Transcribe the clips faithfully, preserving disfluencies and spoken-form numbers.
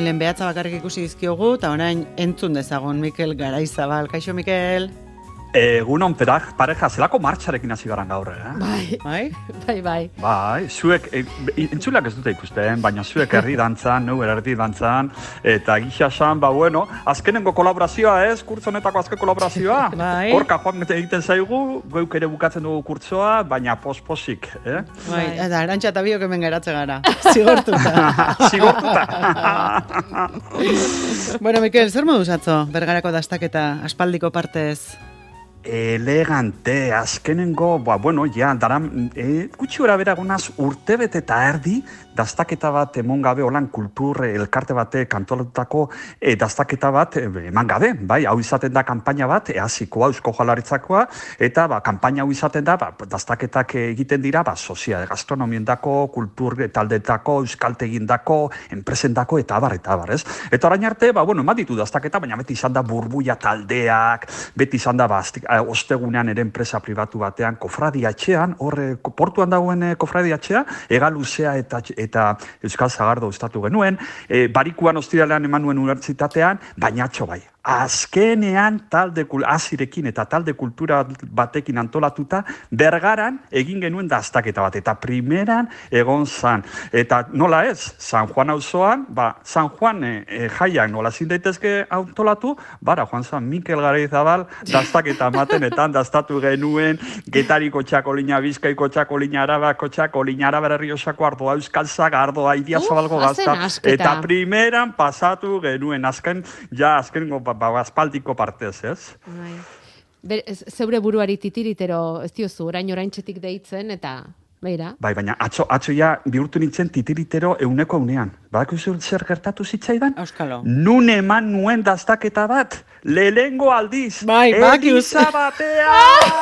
lehen behatza bakarrik ikusi dizkiogu, eta orain entzun dezagon Mikel Garaizabal. Kaixo, Mikel? Egunon, perak, pareja, zelako martxarekin hasi garan gaur, eh? Bai, bai, bai, bai. Bai, zuek, e, entzulak ez dute ikusten, baina zuek herri dantzan, neu erdi dantzan, eta gisa esan, ba, bueno, azkenengo kolaborazioa ez, kurtzonetako azken kolaborazioa. Bai. Korka joan egiten zaigu, geuk ere bukatzen dugu kurtzoa, baina posposik, eh? Bai, eta Arantxa eta biok hemen geratze gara, zigortuta. Zigortuta. Bueno, Mikel, zer moduz atzo, Bergarako dastaketa, aspaldiko partez? Elegante, azkenengo, ba, bueno, ja, daran, e, gutxi gora beragonaz urtebete eta erdi, dastaketa bat emon gabe, holan kultur elkarte bate kantolatutako e, dastaketa bat e, eman gabe, bai, hau izaten da kanpaina bat, eazikoa, Eusko Jaurlaritzakoa, eta ba, kanpaina hau izaten da, ba, dastaketak egiten dira, ba, sozia, gastronomiendako, kultur taldetako, euskaltegindako, enpresendako, eta abar, eta abar, ez? Eta orain arte, ba, bueno, eman ditu dastaketa, baina beti izan da burbuia taldeak, beti izan da, ba, ostegunean ere enpresa pribatu batean, kofradia etxean, horre, portuan dagoen kofradia etxea, egaluzea eta, eta Euskal Zagardo estatu genuen, e, barikuan ostiralean eman nuen unibertsitatean, baina atxo bai. Azkenean talde azirekin eta talde kultura batekin antolatuta, Bergaran egin genuen dastaketa bat, eta primeran egon zan. Eta nola ez, San Juan auzoan, ba, San Juan e, e, jaiak nola zin daitezke antolatu, bara, Juan San Mikel Garaizabal dastaketa maten, eta dastatu genuen, Getariko txakolina, Bizkaiko txakolina, Arabako txakolina, Arabar Erriosako ardoa, Euskal Zagardoa, Idia Zabalgo gazta, eta primeran pasatu genuen, azken, ja, azken ba, aspaldiko partez, ez? Bai. Ber, zeure buruari titiritero ez diozu, orain oraintxetik deitzen, eta beira. Bai, baina atzo, atzo ja bihurtu nintzen titiritero euneko eunean. Badakizu zer gertatu zitzaidan? Euskalo. Nun eman nuen dastaketa bat, lehengo aldiz. Bai, Eliza batea!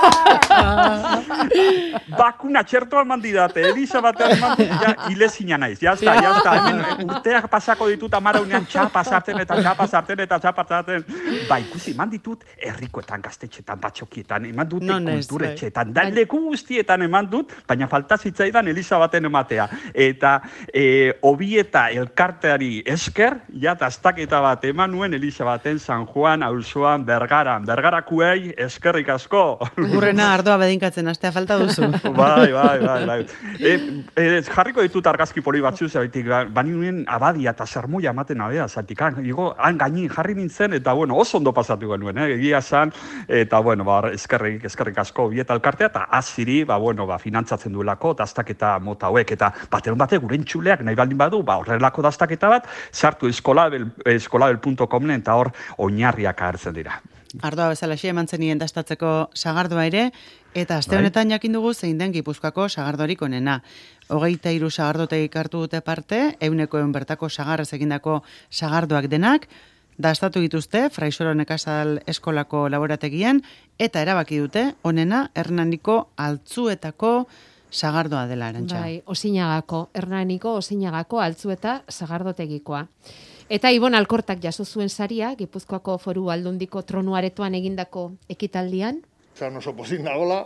Bakuna txertoa eman didate, Eliza batea eman didate, ja, hilezina naiz, jazta, jazta, hemen urteak pasako ditut amara unean txapasarten eta txapasarten eta txapasarten. Ba, ikusi, eman ditut herrikoetan, gaztetxetan, batxokietan, eman dute kulturetxetan, da leku guztietan eman dut, baina falta zitzaidan Eliza baten ematea. Eta e, obieta elkarteari esker, ja, dastaketa bat eman nuen Eliza baten San Juan, auzoan, Bergaran. Bergarakuei eskerrik asko. Urrena ardoa bedinkatzen, astea falta duzu. Bai, bai, bai, bai. E, e, jarriko ditut argazki poli batzu, zaitik, bani nuen abadia eta zermuia ematen abea, zaitik, igo, han gaini jarri nintzen, eta bueno, oso ondo pasatu genuen, eh? Egia zan, eta bueno, ba, eskerrik, eskerrik asko obieta elkartea, eta aziri, ba, bueno, ba, finantzatzen duelako, dastaketa mota hauek, eta bateron bate gure entxuleak nahi baldin badu, ba, horrelako dastaketa bat, sartu eskolabel, eskolabel puntu com eta hor oinarriak agertzen dira. Ardoa bezala xe eman zenien dastatzeko sagardoa ere, eta aste honetan jakin dugu zein den Gipuzkoako sagardorik onena. Hogeita hiru sagardotegik hartu dute parte, euneko eun bertako sagarrez egindako sagardoak denak, dastatu dituzte Fraisoro Nekazal Eskolako laborategian, eta erabaki dute onena Hernaniko Altzuetako sagardoa dela, Arantxa. Bai, Osinagako, Hernaniko Osinagako Altzueta sagardotegikoa. Eta Ibon Alkortak jaso zuen saria, Gipuzkoako Foru Aldundiko tronuaretoan egindako ekitaldian. Zan oso pozik nagola,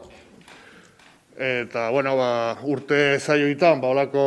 eta, bueno, ba, urte zaioitan, ba, olako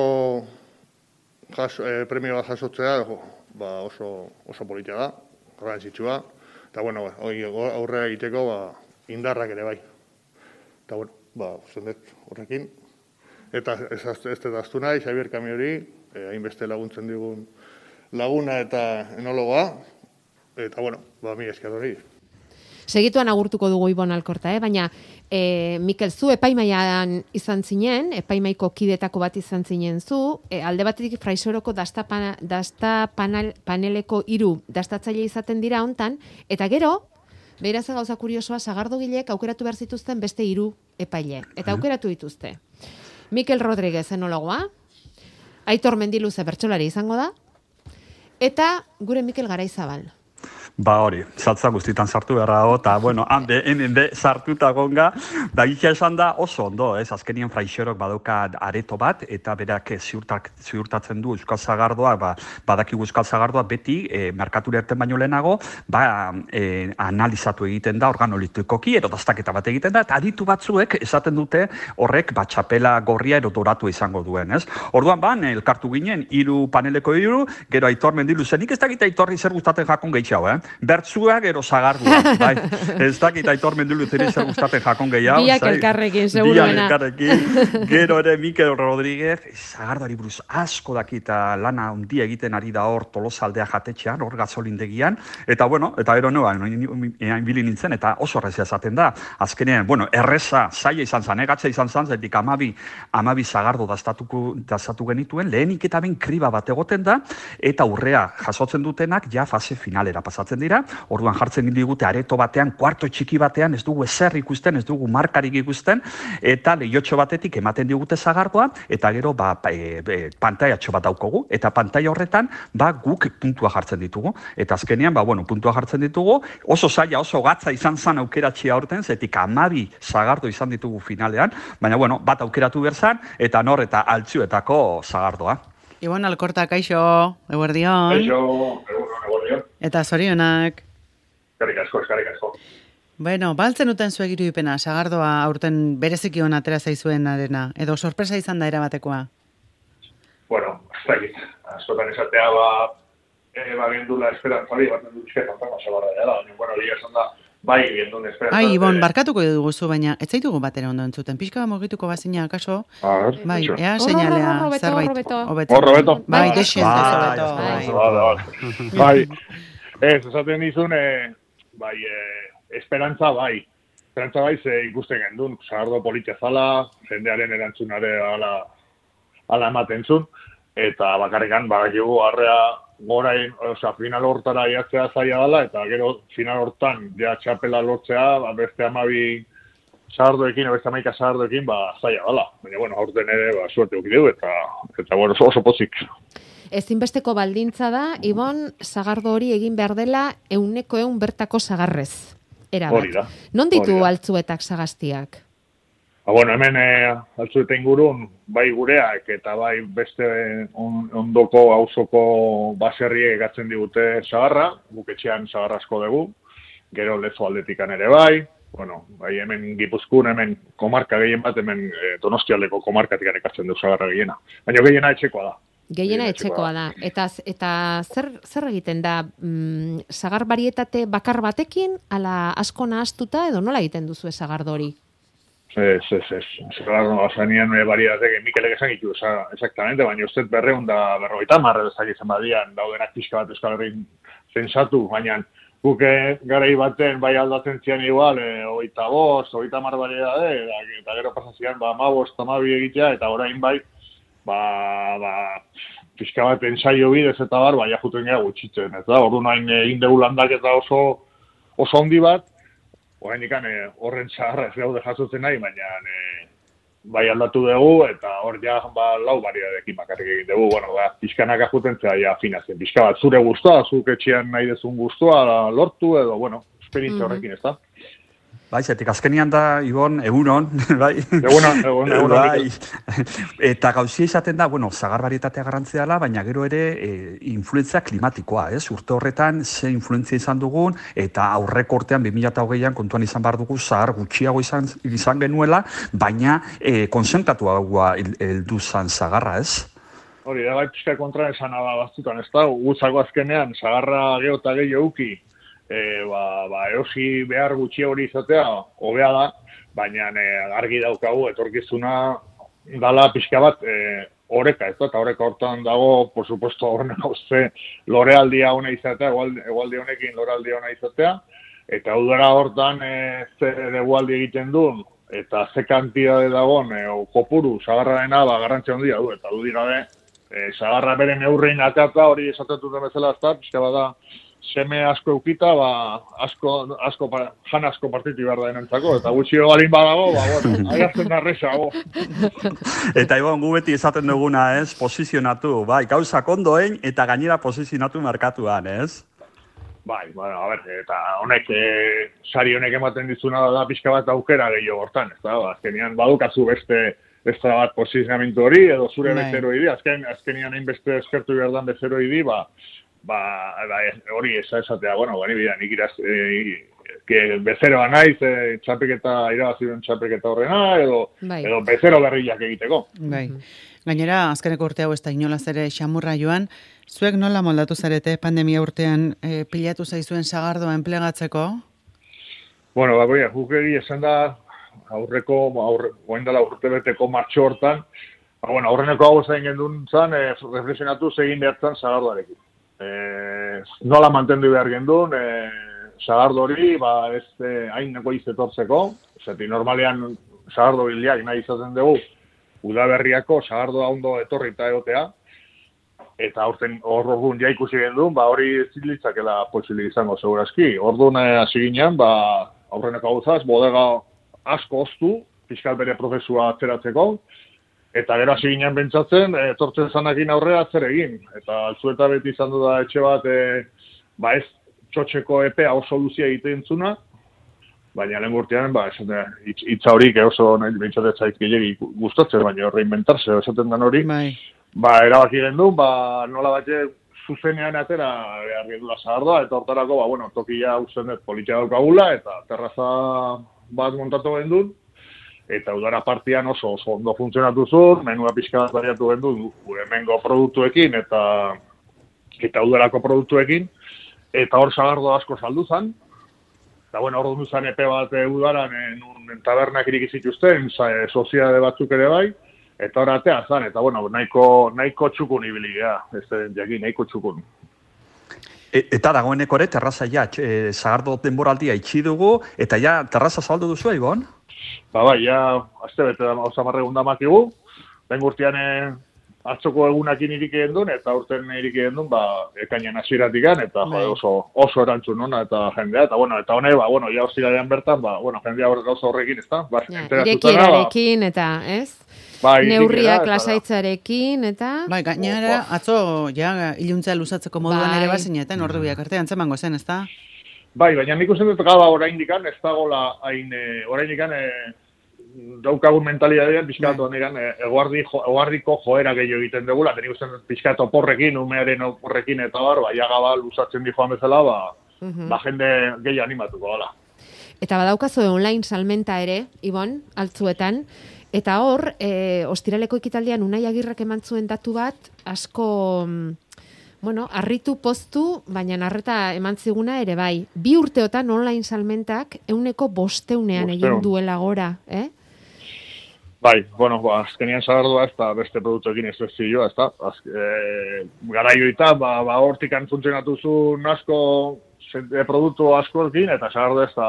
jaso, eh, premio bat jasotzea, ba, oso, oso politia da, garrantzitsua, eta, bueno, ba, aurrera egiteko, ba, indarrak ere bai. Eta, bueno, ba, zendet horrekin, eta ez, ez daztu nahi, Xabier Kamiori, eh, hainbeste laguntzen digun laguna eta enologoa, eta, bueno, ba, mi esker hori. Segituan agurtuko dugu Ibon Alkorta, eh? Baina e, Mikel, zu epaimaian izan zinen, epaimaiko kidetako bat izan zinen zu, e, alde batetik Fraisoroko dasta, pana, dasta panel, paneleko hiru dastatzaile izaten dira hontan, eta gero, beraz gauza kuriosoa, sagardogilek aukeratu behar zituzten beste hiru epaile, eta aukeratu dituzte. Mikel Rodriguez enologoa, Aitor Mendiluze bertsolari izango da, eta gure Mikel Garaizabal. Ba hori, saltza guztitan sartu beharra dago, eta bueno, hande, hemen be, sartuta gonga, da gitza esan da oso ondo, ez, azkenien Fraixorok badauka areto bat, eta berak ziurtak, ziurtatzen du Euskal Sagardoa, ba, badakigu Euskal Sagardoa beti, e, merkatura erten baino lehenago, ba, e, analizatu egiten da, organolitikoki, ero daztaketa bat egiten da, eta aditu batzuek esaten dute horrek, ba, txapela gorria ero doratu izango duen, ez? Orduan, ban, elkartu ginen, hiru paneleko hiru, gero Aitor Mendilu zen, nik ez dakit Aitorri zer gustaten jakon gehiago, eh? Bertzua gero sagardua, bai. Ez dakit Aitor Mendilu zer zer gustaten jakon gehiago. Biak elkarrekin, seguruena. Biak elkarrekin. Gero ere Mikel Rodríguez, sagardoari buruz asko dakita lana handia egiten ari da hor Tolosaldea jatetxean, hor gazolindegian, eta bueno, eta gero noa, inbili nintzen, eta oso errezia esaten da. Azkenean, bueno, erreza, zaila izan zen, egatza izan zen, zetik amabi, amabi sagardo daztatuko, daztatu genituen, lehenik eta ben kriba bat egoten da, eta urrea jasotzen dutenak ja fase finalera pasatzen dira, orduan jartzen digute areto batean, kuarto txiki batean, ez dugu ezer ikusten, ez dugu markarik ikusten, eta lehiotxo batetik ematen digute sagardoa, eta gero ba, e, e, pantaiatxo bat daukogu, eta pantaia horretan ba, guk puntua jartzen ditugu, eta azkenean, ba, bueno, puntua jartzen ditugu, oso zaila, oso gatza izan zan aukeratxia horten, zetik amabi sagardo izan ditugu finalean, baina, bueno, bat aukeratu berzan, eta nor eta altzuetako sagardoa. Ibon Alkorta, kaixo, eguerdion. Kaixo, eguerdion. Eta zorionak. Eskerrik asko, eskerrik asko. Bueno, baltzen uten zuek irudipena, sagardoa aurten bereziki hon atera zaizuen arena, edo sorpresa izan da erabatekoa? Bueno, ez dakit, askotan esatea, ba, e, ba, gendula esperantzari, bat dutxke zantzako sagarra dela, baina, bueno, liga esan da, bai, gendun esperantzari. Ai, Ibon, barkatuko duguzu, baina ez zaitugu batera ondo entzuten, pixka mogituko bazina, kaso? A ver, bai, ea seinalea, zerbait. Hor, Robeto. Bai, desientez, Robeto. Bai, bai. Ez, esaten dizun, bai, esperantza bai. Esperantza bai, ze ikusten gendun, sagardo politia zala, jendearen erantzunare ala, ala ematen zun, eta bakarrikan, bagakigu, arrea gorain, osea, final hortara iatzea zaila dela, eta gero final hortan, ja txapela lortzea, beste amabi sagardoekin, beste amaika sagardoekin, ba, zaila dela. Baina, bueno, aurten ere, ba, suerte ukideu, eta, eta, bueno, oso, oso pozik. Ezinbesteko baldintza da, Ibon, sagardo hori egin behar dela euneko eun bertako sagarrez. Erabat. Hori da. Non ditu altzuetak sagaztiak? Ba, bueno, hemen e, altzueta ingurun, bai gureak eta bai beste on, ondoko auzoko baserriek egatzen digute sagarra, buketxean sagarra asko dugu, gero lezo aldetikan ere bai, bueno, bai hemen Gipuzkoan, hemen komarka gehien bat, hemen e, Donostialdeko komarkatik ekartzen du sagarra gehiena. Baina gehiena etxekoa da. Gehiena etxekoa da. Eta, eta zer, zer egiten da, mm, sagar barietate bakar batekin, ala asko nahaztuta, edo nola egiten duzu sagardori? Ez, ez, ez. Sagardo basanean barietate, Mikelek esan gitu, exactamente, baina ustez berreun da berrogeita marre bezak izan badian, daudenak pixka bat Euskal Herrin zensatu, baina guke garai baten bai aldatzen zian igual, e, oita bost, oita mar barietate, eta gero pasazian, ba, ma bost, amabi egitea, eta orain bai, ba, ba, pixka bat ensaio bidez eta bar, baina juten gara gutxitzen, eta ordu nahin egin dugu landaketa oso, oso handi bat, orain ikan e, horren txarra ez gaude jasotzen nahi, baina e, bai aldatu dugu, eta hor ja ba, lau bariadekin bakarrik egin dugu, bueno, ba, pixkanaka juten zera ja afinatzen, pixka bat zure guztua, zuk etxean nahi dezun guztua lortu, edo, bueno, esperientzia horrekin, ez da? Bai, zetik azkenian da, Ibon, egunon, bai. Egunon, egunon, egunon. Bai. Eta gauzia izaten da, bueno, zagar barietatea garrantzia dela, baina gero ere e, influentzia klimatikoa, ez? Urte horretan ze influentzia izan dugun, eta aurreko urtean bi mila hogeian kontuan izan behar dugu zagar gutxiago izan, izan genuela, baina e, konzentratuagoa heldu zan zagarra, ez? Hori, da bai pixka kontra esan abaztutan, ez da? Gutzako azkenean, zagarra geho eta gehi euki, E, ba, ba, eosi behar gutxi hori izatea, hobea da, baina e, argi daukagu, etorkizuna dala pixka bat e, oreka, ez da, eta oreka hortan dago, por supuesto, horren hauze, lorealdia hona izatea, egualdi honekin lorealdia hona izatea, eta udara hortan e, zer egualdi egiten duen, eta ze kantidade dagoen, e, kopuru, sagarraena, ba, garrantzia handia du, eta du dirabe, e, sagarra beren eurrein atata hori esatututen bezala, ez da, pixka bat da, seme asko eukita, ba, asko, asko, jan asko partitu behar da denentzako, eta gutxi balin badago, ba, bueno, aiazten da rezago. Eta Ibon, gu beti esaten duguna, ez, posizionatu, bai, gauzak ondoen, eta gainera posizionatu markatuan, ez? Bai, bueno, a ber, eta honek, e, sari honek ematen dizuna da pixka bat aukera gehiago hortan, ez da, azkenean badukazu beste beste bat posizionamentu hori, edo zure bai. bezeroidi, azken, azkenean hain beste eskertu behar dan bezeroidi, ba, ba, ba, hori esa esatea, bueno, bani bida, nik iraz, e, que bezeroa naiz, e, txapeketa, irabaziren txapeketa horrena, edo, Bai. edo bezero berriak egiteko. Bai. Gainera, azkeneko urte hau ez da inolaz ere xamurra joan, zuek nola moldatu zarete pandemia urtean e, pilatu zaizuen sagardoa enplegatzeko? Bueno, ba, goia, guk egi esan da, aurreko, aurre, goain dela urte beteko martxo hortan, ba, bueno, aurreneko hau zain gendun zan, e, reflexionatu zegin behartzen sagardoarekin. E, nola mantendu behar gendun, e, sagardo hori, ba, ez e, hain goiz etortzeko, zeti normalean sagardo biliak nahi izaten dugu, udaberriako sagardoa ondo etorri eta egotea, eta aurten hor orduan ja ikusi gendun, ba, hori zilitzakela posibilik izango segurazki. Orduan hasi ginen, ba, aurreneko hau zaz, bodega asko oztu, fiskal bere prozesua atzeratzeko, eta gero hasi ginen bentsatzen, etortzen zanakin aurrera zer egin. Eta altzueta beti izan du da etxe bat, e, ba ez txotxeko epea oso luzia egiten zuna, baina lehen urtean, ba, hitza horik oso bentsatzen zait gehiagi gustatzen, baina reinventarse, esaten den hori, Bai. ba, erabaki gendu, ba, nola batxe zuzenean atera behar gendula sagardoa, eta hortarako, ba, bueno, tokia usten dut politia daukagula, eta terraza bat montatu gendun, eta udara partian oso, oso ondo funtzionatu zuen, menua pixka bat bariatu gendun, gure hemengo produktuekin, eta eta udarako produktuekin, eta hor sagardo asko saldu zan, eta bueno, hor dundu zan epe bat udaran, en tabernak irik zituzten, soziade batzuk ere bai, eta hor atea zan, eta bueno, nahiko, nahiko txukun ibiligea, ez den jakin, nahiko txukun. E, eta dagoeneko ere, terraza ja, e, sagardo denboraldia itxi dugu, eta ja, terraza saldu duzu, Ibon? Ba bai, ja, azte bete da, osamarregun damakigu, den gurtian atzoko egunakin irik egin duen, eta urten irik egin duen, ba, ekainan hasieratik gan, eta bai. jo, oso, oso erantzun ona, eta jendea, eta bueno, eta hone, ba, bueno, ja hostilalean bertan, ba, bueno, jendea gauza horrekin, ez da? Ba, Ja, enteratutena, irekierarekin, eta, ez? ba, Neurriak irekiera, lasaitzarekin, eta... Bai, gainera, atzo, ja, iluntzea luzatzeko moduan Bai. ere bazineten, ordu biak arte antzemango zen, ez da? Bai, baina nik uste dut gaba oraindikan, ez dagoela hain, e, oraindikan, e, daukagun mentalidadean, pixkat Bai. honetan, e, eguardi, jo, eguardiko joera gehiago egiten dugula, tenik uste dut pixkat oporrekin, umearen oporrekin eta bar, bai, gaba luzatzen di joan bezala, ba, Mhm. ba jende gehiago animatuko gala. Eta badaukazu online salmenta ere, Ibon, altzuetan, eta hor, e, ostiraleko ekitaldian Unai Agirrek eman zuen datu bat, asko, mm, bueno, harritu poztu, baina narreta eman ziguna ere bai. Bi urteotan online salmentak euneko bosteunean egin Bosteun. duela gora, eh? Bai, bueno, ba, azkenian sagardua ez da beste produktuekin ez ez zioa, ez da. Az, e, garaioita, ba, ba hortikan funtzionatu zuen asko, e, produktu askoekin, eta sagardua ez da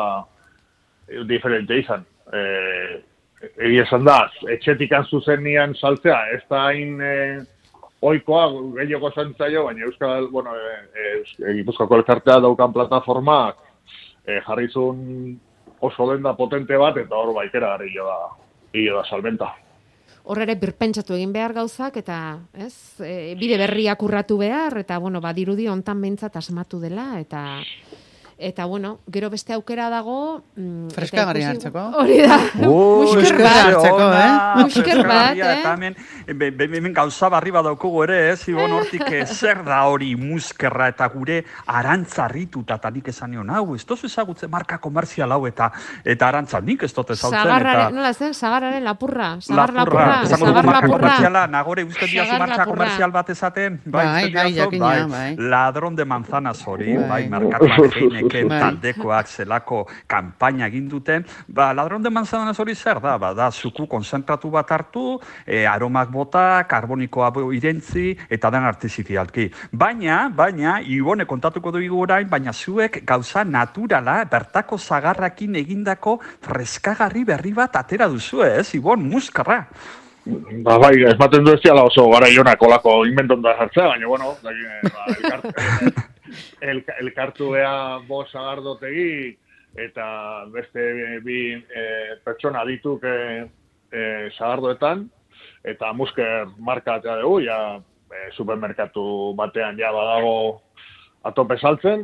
e, diferente izan. E, Egi esan da, etxetikan zuzenian saltzea, ez da hain e, oikoa, gehiago zantzaio, baina Euskal, bueno, e, e, Gipuzkoako elkartea daukan plataformak e, jarri zuen oso denda potente bat, eta hor baikera gari da, hilo da salmenta. Hor ere birpentsatu egin behar gauzak, eta ez, e, bide berriak urratu behar, eta bueno, badirudi hontan behintzat asmatu dela, eta... Eta, bueno, gero beste aukera dago... Mm, Freskagarri eta ikusi- hartzeko. Hori da, musker bat. bat. hartzeko, eh? Musker bat, eh? Eta hemen, be- be- hemen gauza barri badaukugu ere, ez, Ibon, hortik eh, zer da hori muskerra eta gure arantzarrituta, eta nik esan nion, hau, ez tozu ezagutzen marka komerzial hau, eta eta arantza nik ez dut ezautzen, Sagarraren, eta... nola zen? Sagarraren lapurra. Sagar Lapurra, lapurra. esango dugu Sagar marka lapurra. komerziala, nagore uste diazu Sagar marka lapurra. komerzial bat esaten, Bai, uste bai, diazu, jakina, bai. Ladron de manzanas hori, Bai. bai, markatuak Heineken Bai. taldekoak zelako kanpaina egin duten, ba, Ladron de manzanas hori zer da, ba, da, zuku konzentratu bat hartu, e, aromak bota, karbonikoa irentzi, eta den artifizialki. Baina, baina, Ibone kontatuko dugu orain, baina zuek gauza naturala, bertako zagarrakin egindako freskagarri berri bat atera duzu, ez, Ibon, muskarra. Ba, bai, ez baten du ez diala oso gara ionak olako inventon da jartzea, baina, bueno, da, ba, elkart, el, elkartu ea bo sagardotegi, eta beste bi e, pertsona dituk e, e, sagardoetan, eta musker marka atea dugu, ja, e, supermerkatu batean ja badago atope saltzen,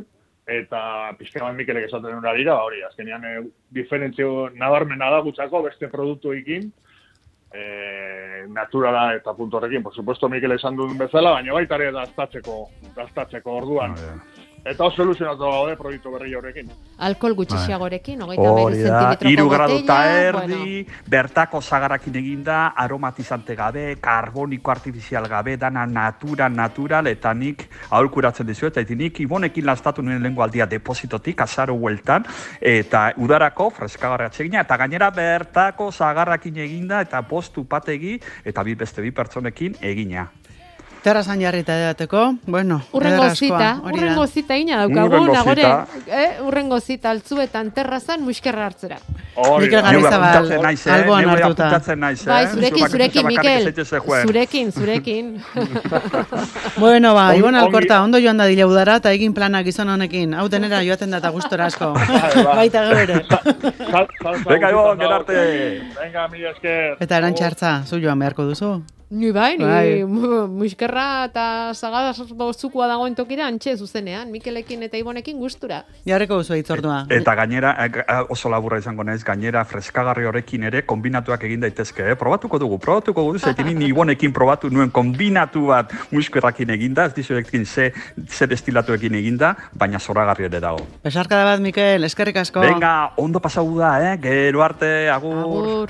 eta pizka bat Mikelek esaten duen arira, hori, azkenean e, diferentzio nabarmena da gutzako beste produktuekin, e, naturala eta puntu horrekin, por supuesto Mikel esan duen bezala, baina baita ere daztatzeko, daztatzeko orduan. Eta oso ilusionatu gaude proiektu berri horrekin. Alkohol gutxiagorekin, hogeita hamairu zentimetroko hiru gradu eta botella, erdi, bueno. bertako zagarakin eginda, aromatizante gabe, karboniko artifizial gabe, dana natural, natural, eta nik aholkuratzen dizuet, eta nik Ibonekin lastatu nuen lehengo aldia depositotik, azaro hueltan, eta udarako freskagarra atsegina, eta gainera bertako zagarrakin eginda, eta postu pategi, eta bi beste bi pertsonekin egina. Terrazan jarrita edateko, bueno, Urrengo ederrazkoa, zita, hori da. urrengo zita ina daukagu, Urrengo nagore, zita. eh, urrengo zita altzuetan terrazan muskerra hartzera. Hori Mikel da. Garizabal, apuntatzen naiz, eh? alboan Neu hartuta. apuntatzen naiz, eh? Bai, zurekin, Zuek zurekin, bakarrik Mikel, ez zaitez joen. zurekin, zurekin. Bueno, ba, Ongi- Ibon ongi- Alkorta, ondo joan da dila udara, eta egin planak gizon honekin. Hau denera joaten da eta gustora asko. Bai, bai. Baita gebere. Sal- salsa Venga, Ibon, guztietan gerarte. dago. Venga, mila esker. Eta erantxartza, zu joan beharko duzu. Ni bai, ni Bai. mu- muskerra eta sagada zukua dagoen tokira antxe zuzenean, Mikelekin eta Ibonekin gustura. Jarreko duzu aitzordua. Eta gainera, eh, oso laburra izango naiz, gainera freskagarri horrekin ere kombinatuak egin daitezke, eh? Probatuko dugu, probatuko dugu, zaitin ni Ibonekin probatu nuen kombinatu bat muskerrakin eginda, ez dizuekin ze, ze destilatuekin eginda, baina zoragarri ere dago. Besarkada bat, Mikel, eskerrik asko. Venga, ondo pasau da, eh? Gero arte, agur. Agur.